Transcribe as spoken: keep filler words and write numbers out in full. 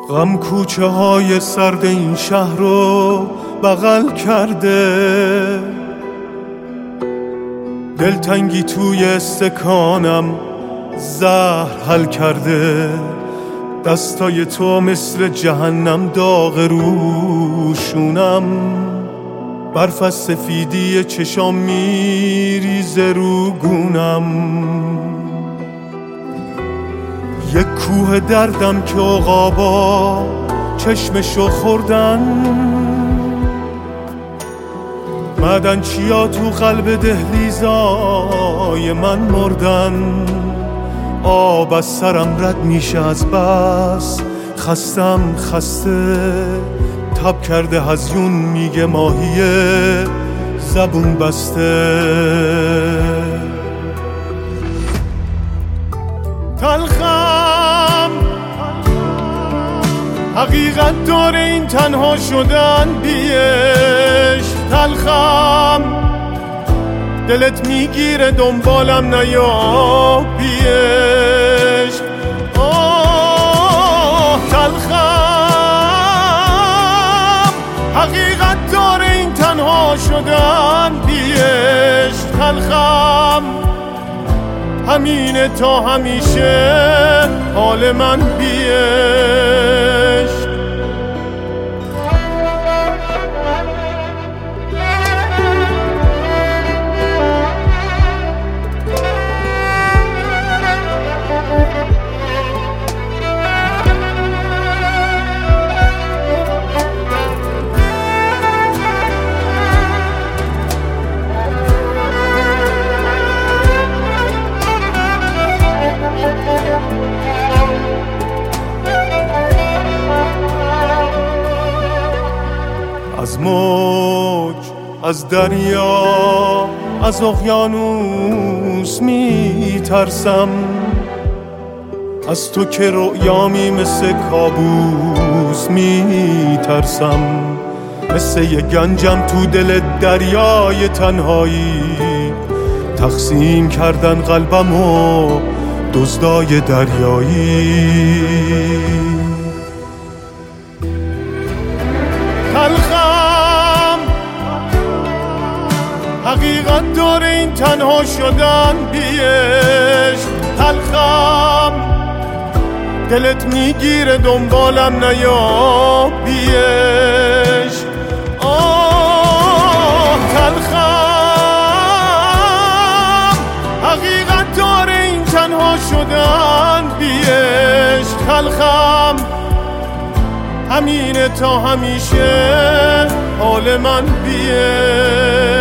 غم کوچه های سرد این شهر رو بغل کرده، دلتنگی توی استکانم زهر حل کرده. دستای تو مثل جهنم داغ روشونم، برف از سفیدی چشام میریزه رو گونم. یک کوه دردم که عقابا چشمشو خوردن، معدن چیا تو قلب دهلیزای من مردن. آب از سرم رد میشه از بس خستم خسته، تب کرده هزیون میگه ماهیه زبون بسته. تلخم حقیقت داره این تنها شدن بیش. تلخم دلت میگیره دنبالم نیا بیش. آه تلخم حقیقت داره این تنها شدن بیش. تلخم همینه تا همیشه حال من بیش. از موج، از دریا، از اقیانوس می ترسم. از تو که رؤیامی مثل کابوس می ترسم. مثل یه گنجم تو دل دریای تنهایی، تقسیم کردن قلبم و دزدای دریایی. تلخم حقیقت داره این تنها شدن بیش. تلخم دلت میگیره دنبالم نیا بیش. آه تلخم حقیقت داره این تنها شدن بیش. تلخم همینه تا همیشه حال من بیش.